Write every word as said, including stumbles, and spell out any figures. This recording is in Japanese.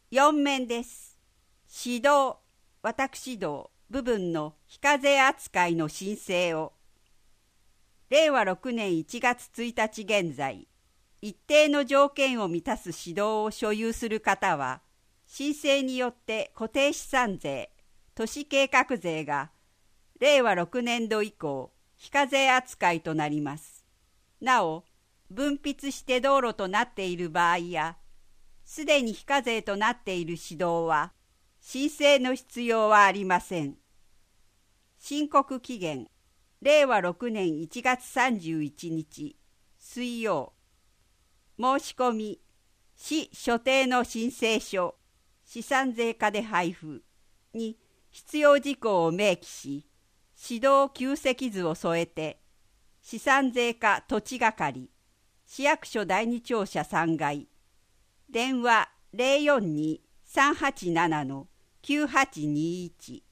よん面です。指導、私道部分の非課税扱いの申請を、れいわろくねんいちがつついたち現在、一定の条件を満たす指導を所有する方は、申請によって固定資産税、都市計画税が、れいわろくねんど以降、非課税扱いとなります。なお、分筆して道路となっている場合や、すでに非課税となっている指導は、申請の必要はありません。申告期限、れいわろくねんいちがつさんじゅういちにち、水曜。申し込み、市所定の申請書、資産税課で配布に必要事項を明記し、指導旧籍図を添えて、資産税課土地係、市役所だいに庁舎さんがい、電話 ゼロよんに さんはちなな きゅうはちにいち